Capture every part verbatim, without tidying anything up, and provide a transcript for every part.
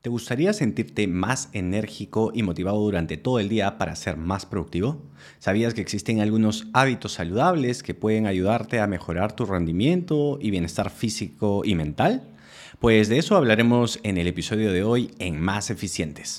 ¿Te gustaría sentirte más enérgico y motivado durante todo el día para ser más productivo? ¿Sabías que existen algunos hábitos saludables que pueden ayudarte a mejorar tu rendimiento y bienestar físico y mental? Pues de eso hablaremos en el episodio de hoy en Más Eficientes.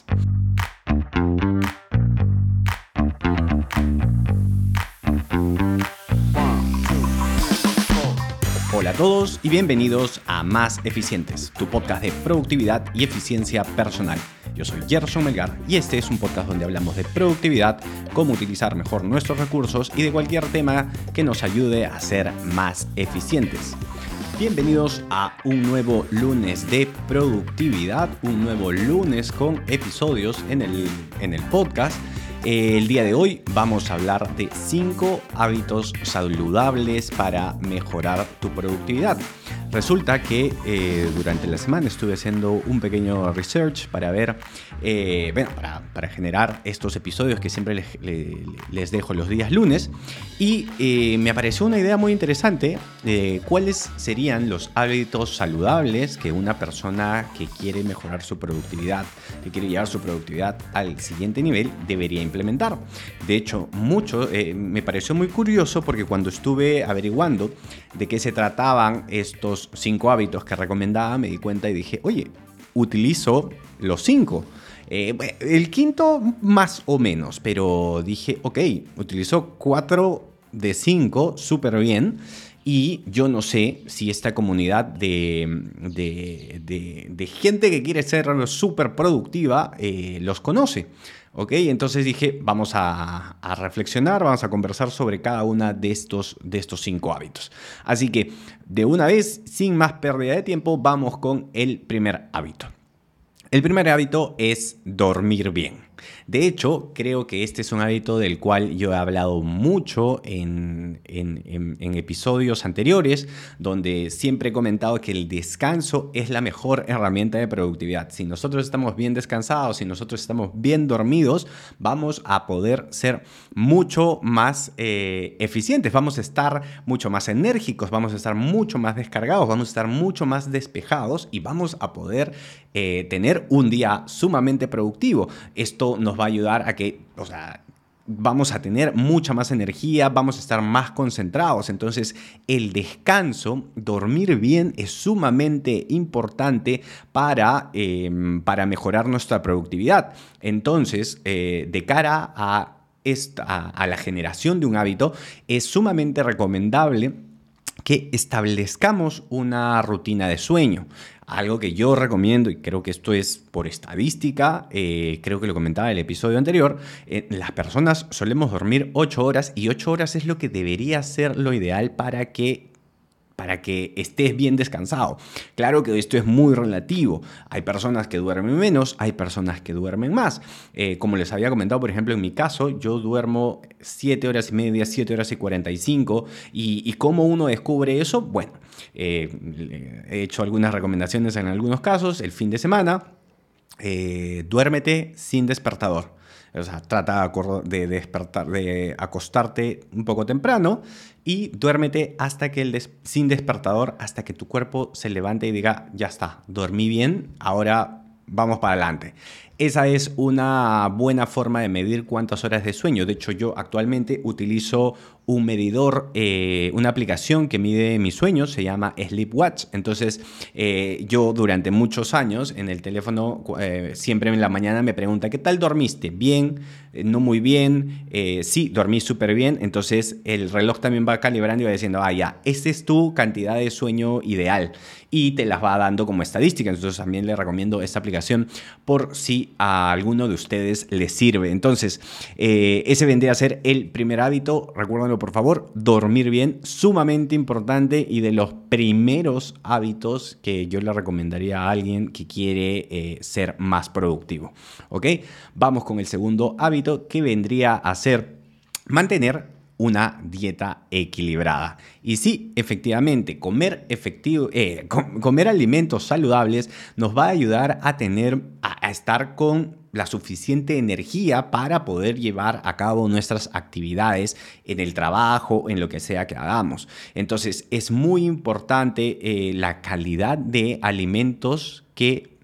Hola a todos y bienvenidos a Más Eficientes, tu podcast de productividad y eficiencia personal. Yo soy Gerson Melgar y este es un podcast donde hablamos de productividad, cómo utilizar mejor nuestros recursos y de cualquier tema que nos ayude a ser más eficientes. Bienvenidos a un nuevo lunes de productividad, un nuevo lunes con episodios en el, en el podcast. El día de hoy vamos a hablar de cinco hábitos saludables para mejorar tu productividad. Resulta que eh, durante la semana estuve haciendo un pequeño research para ver, eh, bueno, para, para generar estos episodios que siempre les, les, les dejo los días lunes y eh, me apareció una idea muy interesante de cuáles serían los hábitos saludables que una persona que quiere mejorar su productividad, que quiere llevar su productividad al siguiente nivel, debería implementar. De hecho, mucho eh, me pareció muy curioso porque cuando estuve averiguando de qué se trataban estos cinco hábitos que recomendaba, me di cuenta y dije, oye, utilizo los cinco. Eh, el quinto más o menos, pero dije, ok, utilizo cuatro de cinco súper bien. Y yo no sé si esta comunidad de, de, de, de gente que quiere ser súper productiva eh, los conoce. ¿Ok? Entonces dije, vamos a, a reflexionar, vamos a conversar sobre cada una de estos, de estos cinco hábitos. Así que, de una vez, sin más pérdida de tiempo, vamos con el primer hábito. El primer hábito es dormir bien. De hecho, creo que este es un hábito del cual yo he hablado mucho en, en, en, en episodios anteriores, donde siempre he comentado que el descanso es la mejor herramienta de productividad. Si nosotros estamos bien descansados, si nosotros estamos bien dormidos, vamos a poder ser mucho más eh, eficientes, vamos a estar mucho más enérgicos, vamos a estar mucho más descargados, vamos a estar mucho más despejados y vamos a poder eh, tener un día sumamente productivo. Esto nos va a ayudar a que, o sea, vamos a tener mucha más energía, vamos a estar más concentrados. Entonces, el descanso, dormir bien, es sumamente importante para, eh, para mejorar nuestra productividad. Entonces, eh, de cara a, esta, a, a la generación de un hábito, es sumamente recomendable que establezcamos una rutina de sueño. Algo que yo recomiendo, y creo que esto es por estadística, eh, creo que lo comentaba en el episodio anterior, eh, las personas solemos dormir ocho horas y ocho horas es lo que debería ser lo ideal para que para que estés bien descansado. Claro que esto es muy relativo. Hay personas que duermen menos, hay personas que duermen más. Eh, como les había comentado, por ejemplo, en mi caso, yo duermo siete horas y media, siete horas y cuarenta y cinco. ¿Y, y cómo uno descubre eso? Bueno, eh, he hecho algunas recomendaciones en algunos casos. El fin de semana, eh, duérmete sin despertador. O sea, trata de despertar, de acostarte un poco temprano y duérmete hasta que el des- sin despertador, hasta que tu cuerpo se levante y diga, ya está, dormí bien, ahora vamos para adelante. Esa es una buena forma de medir cuántas horas de sueño. De hecho, yo actualmente utilizo un medidor, eh, una aplicación que mide mis sueños, se llama Sleepwatch. Entonces, eh, yo durante muchos años en el teléfono, eh, siempre en la mañana me pregunta, ¿qué tal dormiste? ¿Bien? Eh, ¿No muy bien? Eh, sí, dormí súper bien. Entonces, el reloj también va calibrando y va diciendo, ah, ya, esta es tu cantidad de sueño ideal. Y te las va dando como estadística. Entonces, también le recomiendo esta aplicación por si a alguno de ustedes les sirve. Entonces, eh, ese vendría a ser el primer hábito. Recuérdenlo, por favor, dormir bien, sumamente importante y de los primeros hábitos que yo le recomendaría a alguien que quiere eh, ser más productivo. ¿Ok? Vamos con el segundo hábito, que vendría a ser mantener una dieta equilibrada. Y sí, efectivamente, comer, efectivo, eh, com- comer alimentos saludables nos va a ayudar a tener, a, a estar con la suficiente energía para poder llevar a cabo nuestras actividades en el trabajo, en lo que sea que hagamos. Entonces, es muy importante eh, la calidad de alimentos que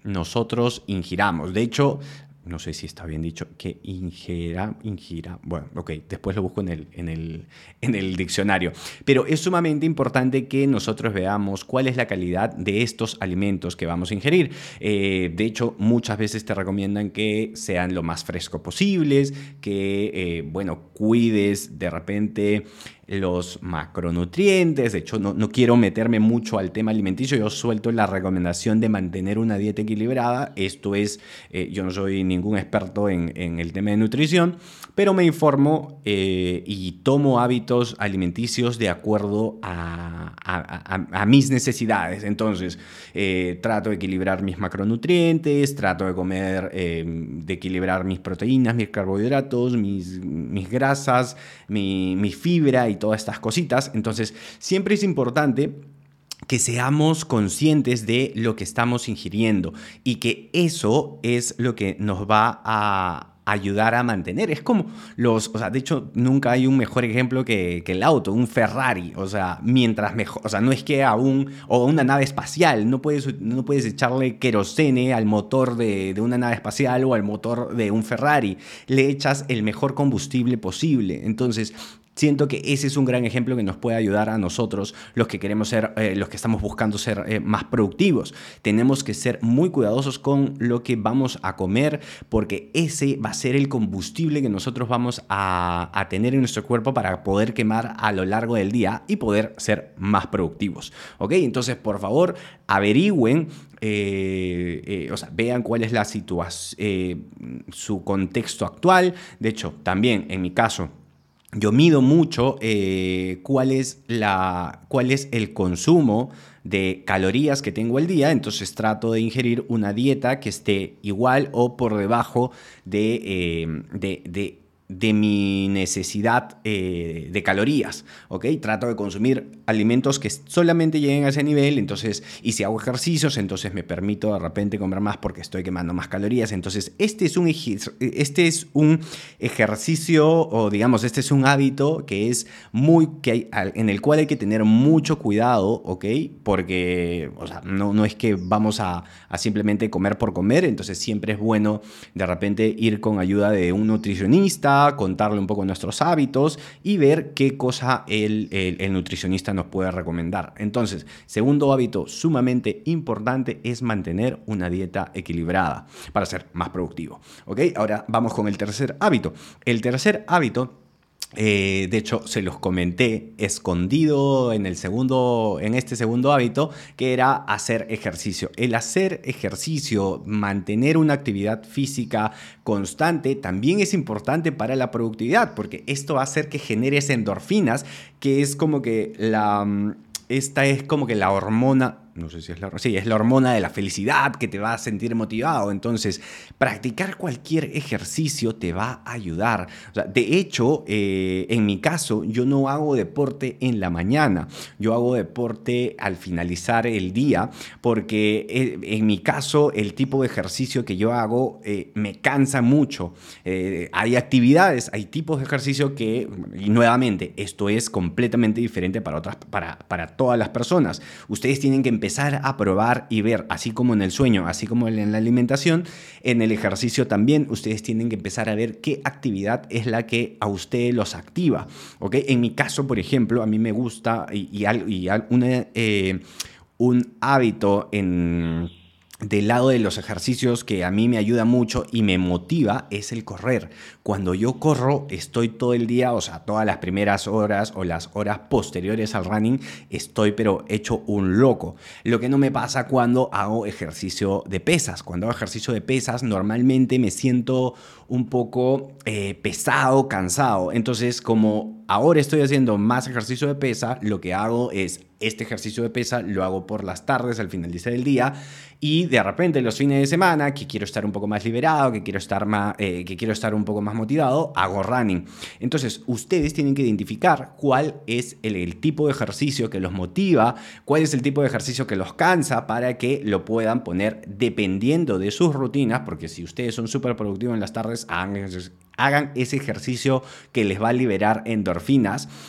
nosotros ingiramos. De hecho, no sé si está bien dicho, que ingira, ingira, bueno, ok, después lo busco en el, en el, en el diccionario. Pero es sumamente importante que nosotros veamos cuál es la calidad de estos alimentos que vamos a ingerir. Eh, de hecho, muchas veces te recomiendan que sean lo más fresco posibles, que, eh, bueno, cuides de repente los macronutrientes. De hecho, no, no quiero meterme mucho al tema alimenticio. Yo suelto la recomendación de mantener una dieta equilibrada. Esto es, eh, yo no soy ningún experto en, en el tema de nutrición, pero me informo eh, y tomo hábitos alimenticios de acuerdo a, a, a, a mis necesidades. Entonces, eh, trato de equilibrar mis macronutrientes, trato de comer, eh, de equilibrar mis proteínas, mis carbohidratos, mis, mis grasas, mi, mi fibra y todas estas cositas. Entonces, siempre es importante que seamos conscientes de lo que estamos ingiriendo y que eso es lo que nos va a ayudar a mantener. Es como los, o sea, de hecho, nunca hay un mejor ejemplo que, que el auto, un Ferrari. O sea, mientras mejor, o sea, no es que a un, o una nave espacial, no puedes, no puedes echarle querosene al motor de, de una nave espacial o al motor de un Ferrari. Le echas el mejor combustible posible. Entonces, siento que ese es un gran ejemplo que nos puede ayudar a nosotros, los que queremos ser, eh, los que estamos buscando ser eh, más productivos. Tenemos que ser muy cuidadosos con lo que vamos a comer, porque ese va a ser el combustible que nosotros vamos a, a tener en nuestro cuerpo para poder quemar a lo largo del día y poder ser más productivos. ¿Ok? Entonces, por favor, averigüen. Eh, eh, o sea, vean cuál es la situación, eh, su contexto actual. De hecho, también en mi caso, yo mido mucho eh, cuál es la, cuál es el consumo de calorías que tengo al día. Entonces trato de ingerir una dieta que esté igual o por debajo de, eh, de, de de mi necesidad eh, de calorías, ¿ok? Trato de consumir alimentos que solamente lleguen a ese nivel. Entonces, y si hago ejercicios, entonces me permito de repente comer más porque estoy quemando más calorías. Entonces, este es un, este es un ejercicio, o digamos, este es un hábito que es muy, que hay, en el cual hay que tener mucho cuidado, ¿ok? Porque, o sea, no, no es que vamos a, a simplemente comer por comer. Entonces, siempre es bueno de repente ir con ayuda de un nutricionista, contarle un poco nuestros hábitos y ver qué cosa el, el, el nutricionista nos puede recomendar. Entonces, segundo hábito sumamente importante es mantener una dieta equilibrada para ser más productivo. ¿Ok? Ahora vamos con el tercer hábito. El tercer hábito, Eh, de hecho, se los comenté escondido en, el segundo, en este segundo hábito, que era hacer ejercicio. El hacer ejercicio, mantener una actividad física constante, también es importante para la productividad, porque esto va a hacer que generes endorfinas, que es como que la... Esta es como que la hormona, no sé si es la, sí, es la hormona de la felicidad que te va a sentir motivado. Entonces, practicar cualquier ejercicio te va a ayudar. O sea, de hecho, eh, en mi caso, yo no hago deporte en la mañana. Yo hago deporte al finalizar el día, porque eh, en mi caso, el tipo de ejercicio que yo hago eh, me cansa mucho. Eh, hay actividades, hay tipos de ejercicio que, y nuevamente, esto es completamente diferente para otras, para, para todas las personas. Ustedes tienen que empezar a probar y ver, así como en el sueño, así como en la alimentación, en el ejercicio también ustedes tienen que empezar a ver qué actividad es la que a ustedes los activa. ¿Ok? En mi caso, por ejemplo, a mí me gusta y, y, y una, eh, un hábito en... del lado de los ejercicios que a mí me ayuda mucho y me motiva es el correr. Cuando yo corro, estoy todo el día, o sea, todas las primeras horas o las horas posteriores al running, estoy pero hecho un loco. Lo que no me pasa cuando hago ejercicio de pesas. Cuando hago ejercicio de pesas, normalmente me siento un poco eh, pesado, cansado. Entonces, como ahora estoy haciendo más ejercicio de pesa, lo que hago es este ejercicio de pesa lo hago por las tardes al finalizar el día, y de repente los fines de semana que quiero estar un poco más liberado, que quiero estar más, eh, que quiero estar un poco más motivado, hago running. Entonces ustedes tienen que identificar cuál es el, el tipo de ejercicio que los motiva, cuál es el tipo de ejercicio que los cansa, para que lo puedan poner dependiendo de sus rutinas, porque si ustedes son súper productivos en las tardes, hagan, hagan ese ejercicio que les va a liberar endorfinas.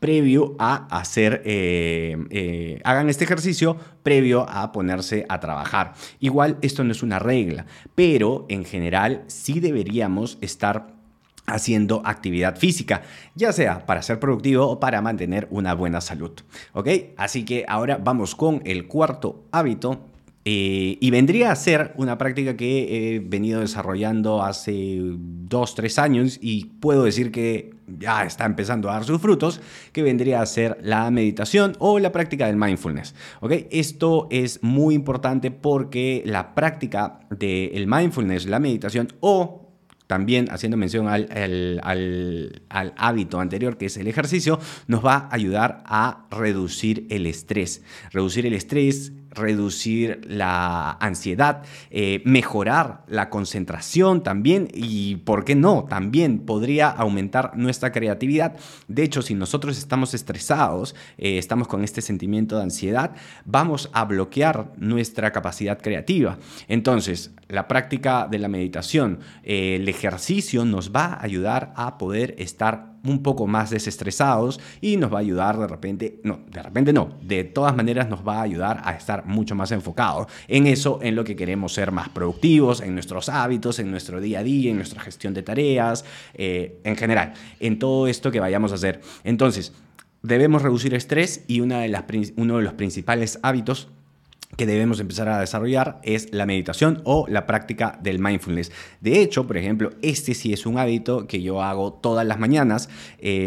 previo a hacer, eh, eh, hagan este ejercicio previo a ponerse a trabajar. Igual esto no es una regla, pero en general sí deberíamos estar haciendo actividad física, ya sea para ser productivo o para mantener una buena salud. ¿Ok? Así que ahora vamos con el cuarto hábito. Eh, y vendría a ser una práctica que he venido desarrollando hace dos, tres años y puedo decir que ya está empezando a dar sus frutos, que vendría a ser la meditación o la práctica del mindfulness. ¿Ok? Esto es muy importante porque la práctica del mindfulness, la meditación o también haciendo mención al, al, al, al hábito anterior, que es el ejercicio, nos va a ayudar a reducir el estrés. Reducir el estrés, reducir la ansiedad, eh, mejorar la concentración también y, ¿por qué no? También podría aumentar nuestra creatividad. De hecho, si nosotros estamos estresados, eh, estamos con este sentimiento de ansiedad, vamos a bloquear nuestra capacidad creativa. Entonces, la práctica de la meditación, eh, el ejercicio nos va a ayudar a poder estar un poco más desestresados y nos va a ayudar de repente, no, de repente no, de todas maneras nos va a ayudar a estar mucho más enfocados en eso, en lo que queremos ser más productivos, en nuestros hábitos, en nuestro día a día, en nuestra gestión de tareas, eh, en general, en todo esto que vayamos a hacer. Entonces, debemos reducir estrés y una de las, uno de los principales hábitos que debemos empezar a desarrollar es la meditación o la práctica del mindfulness. De hecho, por ejemplo, este sí es un hábito que yo hago todas las mañanas, eh,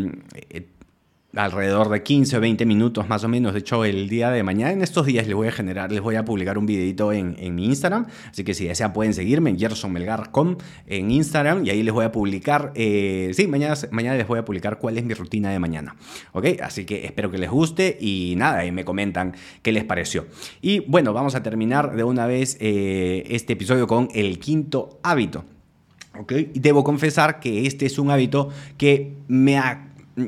eh, alrededor de quince o veinte minutos más o menos. De hecho, el día de mañana, en estos días, les voy a generar, les voy a publicar un videito en, en mi Instagram. Así que si desean pueden seguirme en gerson melgar punto com en Instagram y ahí les voy a publicar, eh, sí, mañana, mañana les voy a publicar cuál es mi rutina de mañana. ¿Ok? Así que espero que les guste y nada, y me comentan qué les pareció. Y bueno, vamos a terminar de una vez eh, este episodio con el quinto hábito. ¿Ok? Y debo confesar que este es un hábito que me ha...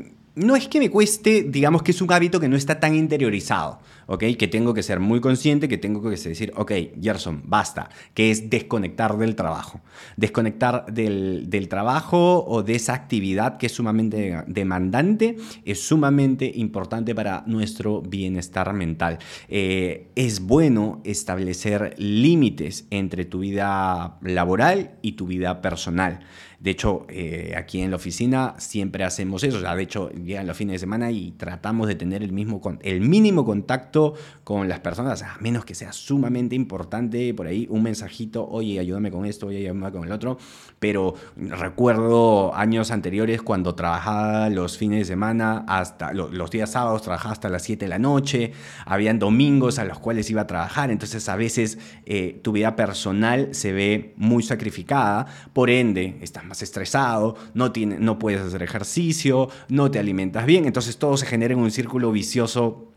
No es que me cueste, digamos que es un hábito que no está tan interiorizado, ¿ok? Que tengo que ser muy consciente, que tengo que decir, ok, Gerson, basta, que es desconectar del trabajo. Desconectar del, del trabajo o de esa actividad que es sumamente demandante, es sumamente importante para nuestro bienestar mental. Eh, es bueno establecer límites entre tu vida laboral y tu vida personal. De hecho, eh, aquí en la oficina siempre hacemos eso. O sea, de hecho, llegan los fines de semana y tratamos de tener el, mismo, el mínimo contacto con las personas, a menos que sea sumamente importante, por ahí un mensajito, oye, ayúdame con esto, oye, ayúdame con el otro. Pero recuerdo años anteriores cuando trabajaba los fines de semana, hasta los, los días sábados trabajaba hasta las siete de la noche, habían domingos a los cuales iba a trabajar, entonces a veces eh, tu vida personal se ve muy sacrificada, por ende, estás más estresado, no, tiene, no puedes hacer ejercicio, no te alimentas bien, entonces todo se genera en un círculo vicioso.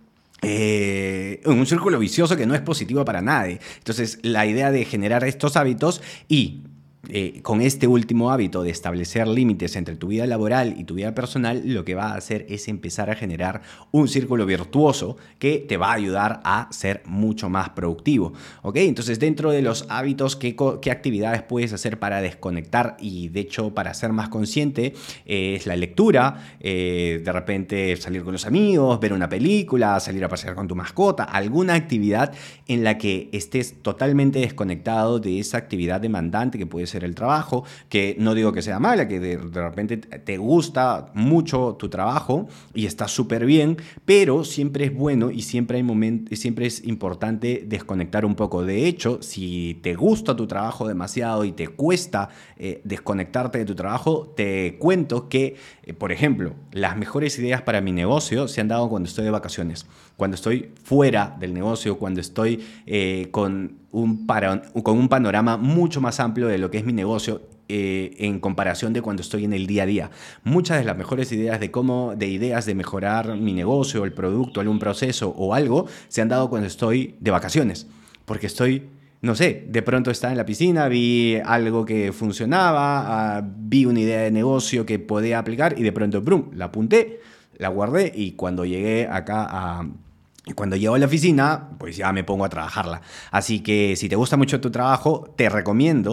Eh, un círculo vicioso que no es positivo para nadie. Entonces la idea de generar estos hábitos y Eh, con este último hábito de establecer límites entre tu vida laboral y tu vida personal, lo que va a hacer es empezar a generar un círculo virtuoso que te va a ayudar a ser mucho más productivo. ¿Ok? Entonces, dentro de los hábitos, ¿qué, qué actividades puedes hacer para desconectar y, de hecho, para ser más consciente? Eh, es la lectura, eh, de repente salir con los amigos, ver una película, salir a pasear con tu mascota, alguna actividad en la que estés totalmente desconectado de esa actividad demandante que puede ser el trabajo, que no digo que sea mala, que de, de repente te gusta mucho tu trabajo y está súper bien, pero siempre es bueno y siempre hay momentos, siempre es importante desconectar un poco. De hecho, si te gusta tu trabajo demasiado y te cuesta eh, desconectarte de tu trabajo, te cuento que, eh, por ejemplo, las mejores ideas para mi negocio se han dado cuando estoy de vacaciones, cuando estoy fuera del negocio, cuando estoy eh, con Un, para, con un panorama mucho más amplio de lo que es mi negocio eh, en comparación de cuando estoy en el día a día. Muchas de las mejores ideas de cómo, de ideas de mejorar mi negocio, el producto, algún proceso o algo, se han dado cuando estoy de vacaciones, porque estoy, no sé, de pronto estaba en la piscina, vi algo que funcionaba, uh, vi una idea de negocio que podía aplicar y de pronto, brum, la apunté, la guardé y cuando llegué acá a... Y cuando llego a la oficina, pues ya me pongo a trabajarla. Así que si te gusta mucho tu trabajo, te recomiendo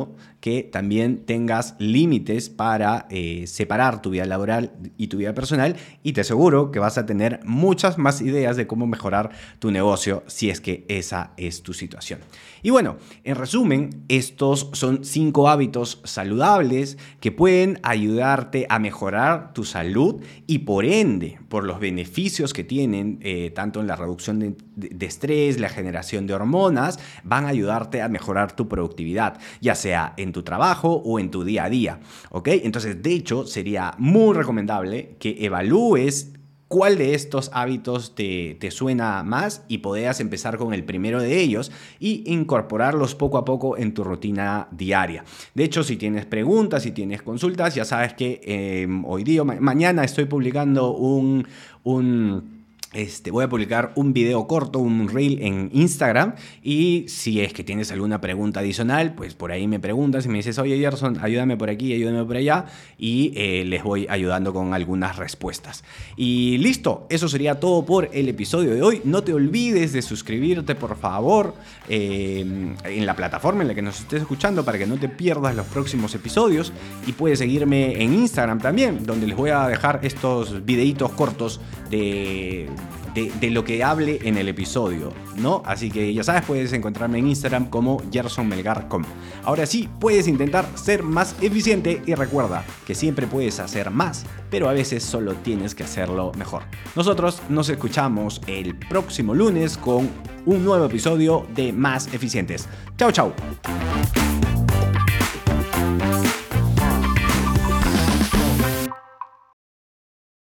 que también tengas límites para eh, separar tu vida laboral y tu vida personal, y te aseguro que vas a tener muchas más ideas de cómo mejorar tu negocio si es que esa es tu situación. Y bueno, en resumen, estos son cinco hábitos saludables que pueden ayudarte a mejorar tu salud y por ende, por los beneficios que tienen, eh, tanto en la reducción de, de, de estrés, la generación de hormonas, van a ayudarte a mejorar tu productividad, ya sea en tu trabajo o en tu día a día, ¿ok? Entonces, de hecho, sería muy recomendable que evalúes cuál de estos hábitos te, te suena más y podrías empezar con el primero de ellos y incorporarlos poco a poco en tu rutina diaria. De hecho, si tienes preguntas, si tienes consultas, ya sabes que eh, hoy día, ma- mañana estoy publicando un... un Este, voy a publicar un video corto, un reel en Instagram, y si es que tienes alguna pregunta adicional, pues por ahí me preguntas y me dices, oye Gerson, ayúdame por aquí, ayúdame por allá, y eh, les voy ayudando con algunas respuestas. Y listo, eso sería todo por el episodio de hoy. No te olvides de suscribirte, por favor, eh, en la plataforma en la que nos estés escuchando para que no te pierdas los próximos episodios, y puedes seguirme en Instagram también, donde les voy a dejar estos videitos cortos de... De, de lo que hable en el episodio, ¿no? Así que ya sabes, puedes encontrarme en Instagram como gerson melgar punto com. Ahora sí, puedes intentar ser más eficiente y recuerda que siempre puedes hacer más, pero a veces solo tienes que hacerlo mejor. Nosotros nos escuchamos el próximo lunes con un nuevo episodio de Más Eficientes. Chau, chau.